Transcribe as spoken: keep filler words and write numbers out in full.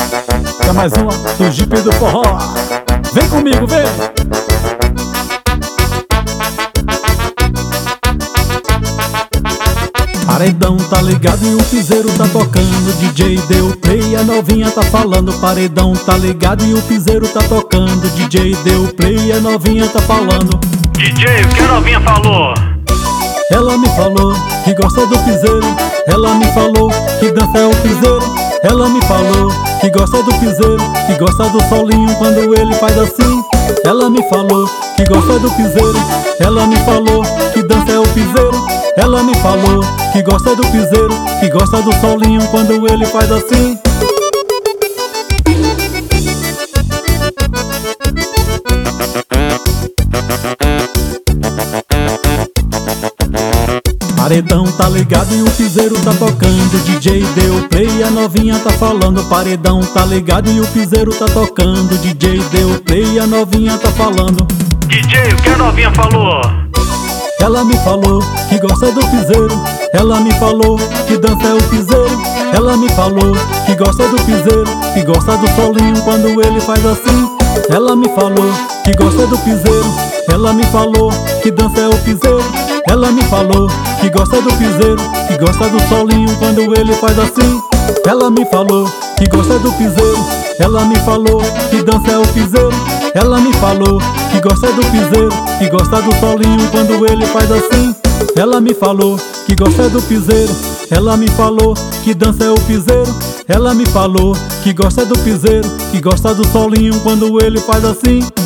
É mais uma do Jeep do Forró. Vem comigo, vem! Paredão tá ligado e o piseiro tá tocando. D J deu play, a novinha tá falando. Paredão tá ligado e o piseiro tá tocando. D J deu play, a novinha tá falando. D J, o que a novinha falou? Ela me falou que gosta do piseiro. Ela me falou que dança é o piseiro. Ela me falou que gosta do piseiro, que gosta do solinho quando ele faz assim. Ela me falou que gosta do piseiro. Ela me falou que dança é o piseiro. Ela me falou que gosta do piseiro, que gosta do solinho quando ele faz assim. Paredão tá ligado e o piseiro tá tocando. D J deu play, a novinha tá falando. Paredão tá ligado e o piseiro tá tocando. D J deu play, a novinha tá falando. D J, o que a novinha falou? Ela me falou que gosta do piseiro. Ela me falou que dança é o piseiro. Ela me falou que gosta do piseiro, que gosta do solinho quando ele faz assim. Ela me falou que gosta do piseiro. Ela me falou que dança é o piseiro. Ela me falou que gosta do piseiro, que gosta do solinho quando ele faz assim. Ela me falou que gosta do piseiro. Ela me falou que dança é o piseiro. Ela me falou que gosta do piseiro, que gosta do solinho quando ele faz assim. Ela me falou que gosta do piseiro. Ela me falou que dança é o piseiro. Ela me falou que gosta do piseiro, que gosta do solinho quando ele faz assim.